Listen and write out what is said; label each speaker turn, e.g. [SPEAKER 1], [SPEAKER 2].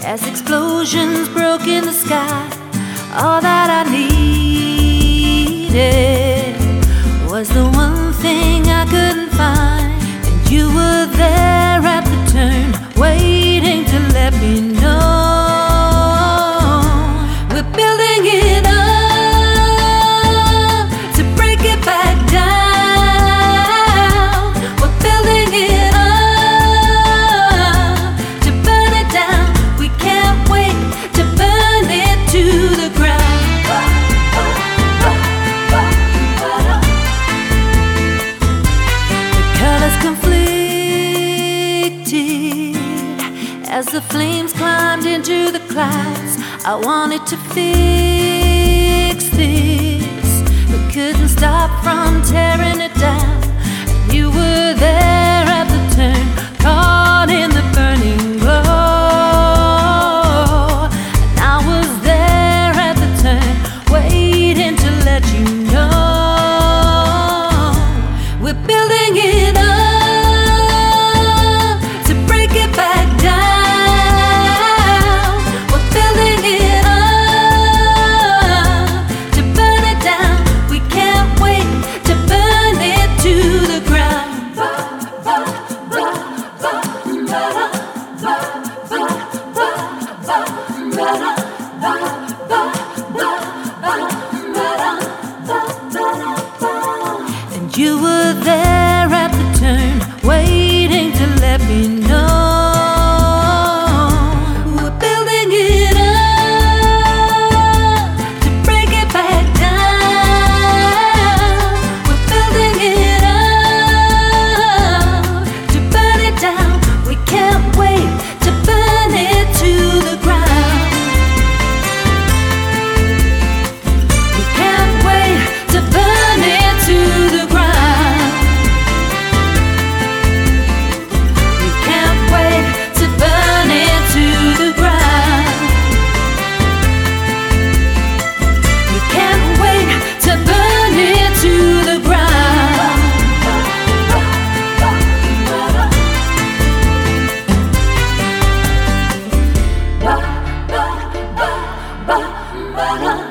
[SPEAKER 1] as explosions broke in the sky. All that I needed was the one thing I couldn't find, and you were there at the turn, waiting to let me know. We're building it up to break it back down. We're building it up to burn it down. We can't wait to burn it to the ground. The colors conflicted as the flames climbed into the clouds. I wanted to fix this, but couldn't stop from tearing it down. And you were there at the turn, caught in the burning glow. And I was there at the turn, waiting to let you know. We're building it up to break it back down. We're building it up to burn it down. We can't wait to burn it to the ground. And you were there at the turn, waiting to let me know. We're building it up to break it back down. We're building it up to burn it down. We can't wait to burn it to the ground. We can't wait to burn it to the ground. We can't wait to burn it to the ground. We can't wait to burn it to the ground. Ba, ba, ba, ba, ba, ba.